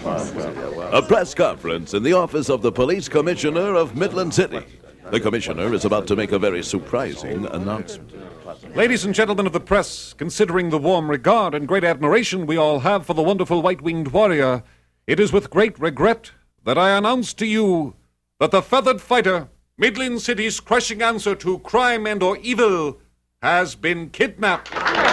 A press conference in the office of the police commissioner of Midland City. The commissioner is about to make a very surprising announcement. Ladies and gentlemen of the press, considering the warm regard and great admiration we all have for the wonderful white-winged warrior, it is with great regret that I announce to you that the feathered fighter, Midland City's crushing answer to crime and or evil, has been kidnapped.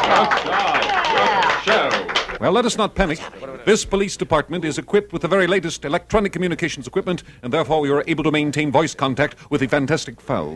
Well, let us not panic. This police department is equipped with the very latest electronic communications equipment, and therefore we are able to maintain voice contact with the fantastic fowl.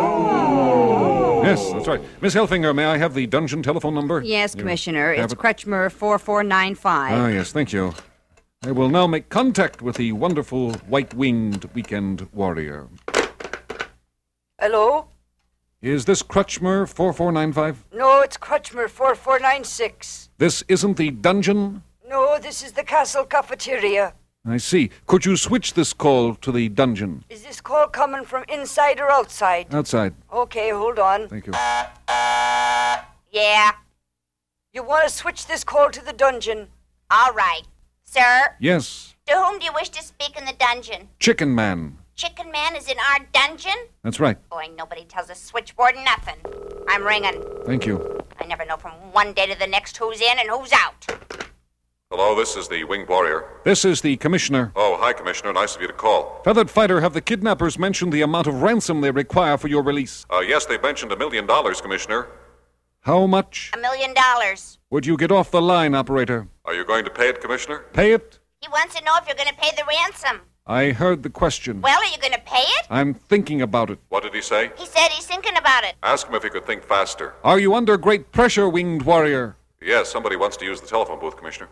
Yes, that's right. Miss Helfinger, may I have the dungeon telephone number? Yes, Commissioner. It's Kretschmer 4495. Ah, yes, thank you. I will now make contact with the wonderful white-winged weekend warrior. Hello? Is this Kretschmer 4495? No, it's Kretschmer 4496. This isn't the dungeon? No, this is the castle cafeteria. I see. Could you switch this call to the dungeon? Is this call coming from inside or outside? Outside. Okay, hold on. Thank you. Yeah, You want to switch this call to the dungeon? all right. Sir, Yes. to whom do you wish to speak in the dungeon? Chicken Man. Chicken Man is in our dungeon? That's right. Boy, nobody tells us switchboard nothing. I'm ringing. Thank you. I never know from one day to the next who's in and who's out. Hello, this is the Winged Warrior. This is the commissioner. Oh, hi, Commissioner. Nice of you to call. Feathered Fighter, have the kidnappers mentioned the amount of ransom they require for your release? Yes, they mentioned $1 million, Commissioner. How much? $1 million. Would you get off the line, operator? Are you going to pay it, Commissioner? Pay it? He wants to know if you're going to pay the ransom. I heard the question. Well, are you going to pay it? I'm thinking about it. What did he say? He said he's thinking about it. Ask him if he could think faster. Are you under great pressure, Winged Warrior? Yes, somebody wants to use the telephone booth, Commissioner.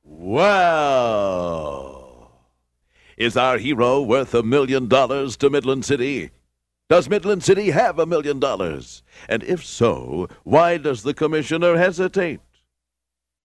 Well, is our hero worth $1 million to Midland City? Does Midland City have $1 million? And if so, why does the commissioner hesitate?